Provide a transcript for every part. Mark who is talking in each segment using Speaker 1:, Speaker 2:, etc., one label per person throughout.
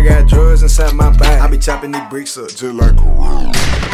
Speaker 1: got drugs inside my body. I be chopping these bricks up just like a roll.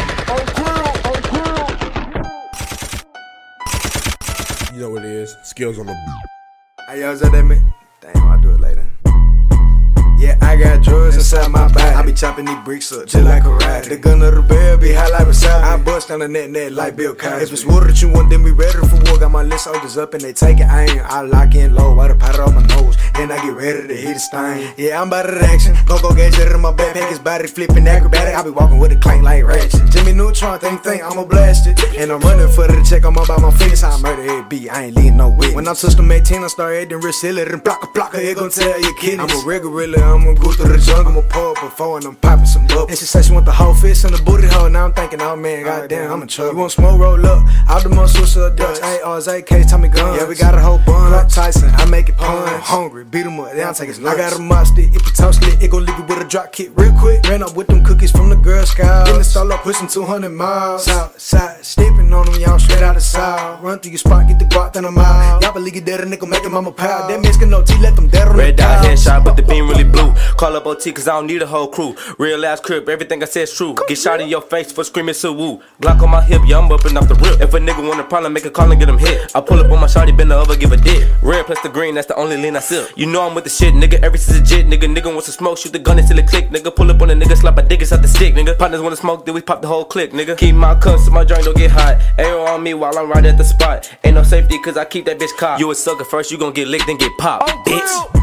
Speaker 2: You know what it is. Skills on the beat.
Speaker 1: Hey, yo, is that man? Damn, I'll do it later. Yeah, I got drugs inside my body. I be chopping these bricks up just like a rider. The gun of the bell be high like beside. I bust on the net like Bill Cosby. If it's water that you want, then we ready for war. Got my list soldiers up and they take it aim. I lock in low, while the powder on my nose. Then I get ready to hit a stain. Yeah, I'm about to action. Go get it in my backpack. His body flipping acrobatic. I be walking with a clank like Ratchet. Jimmy Neutron, think I'ma blast it. And I'm running for the check. I'm about my face. I murder every beat. I ain't leaving no wit. When I'm system 18, I start acting real silly. Then block it gon' tell your kidneys. I'm a rigor, I'ma go through the jungle. I'ma pull up before and I'm popping some bubbles. And she said she want the whole fist and the booty hole. Now I'm thinking, oh man, goddamn, I'm in trouble. You want smoke, roll up. All the muscles of ducks. ARs, AKs, Tommy guns. Yeah, we got a whole bun. Like Tyson, I make it punch. I'm hungry, beat him up, then I take his lunch. I got a monster, if you toast lit, it gon' leave you with a drop kick real quick. Ran up with them cookies from the Girl Scouts. Then it's all up, pushing 200 miles. Southside, stepping on them, y'all straight out of south. Run through your spot, get the guap, then I'm out. Y'all believe it dead, a nigga make a mama proud. That Mexican no T, let them dead on
Speaker 3: red dot headshot, but the beam really blue. Call up OT, cause I don't need a whole crew. Real ass crib, everything I said's true. Get shot in your face for screaming so woo. Glock on my hip, yeah, I'm upping off the rip. If a nigga want a problem, make a call and get him hit. I pull up on my shawty, bend over, give a dick. Red plus the green, that's the only lean I sip. You know I'm with the shit, nigga, every since a jit. Nigga wants to smoke, shoot the gun until it click. Nigga, pull up on a nigga, slap a dick inside the stick. Nigga, partners wanna smoke, then we pop the whole click. Nigga, keep my cups so my joint don't get hot. Arrow on me while I'm right at the spot. Ain't no safety, cause I keep that bitch caught. You a sucker first, you gon' get licked, then get popped, bitch.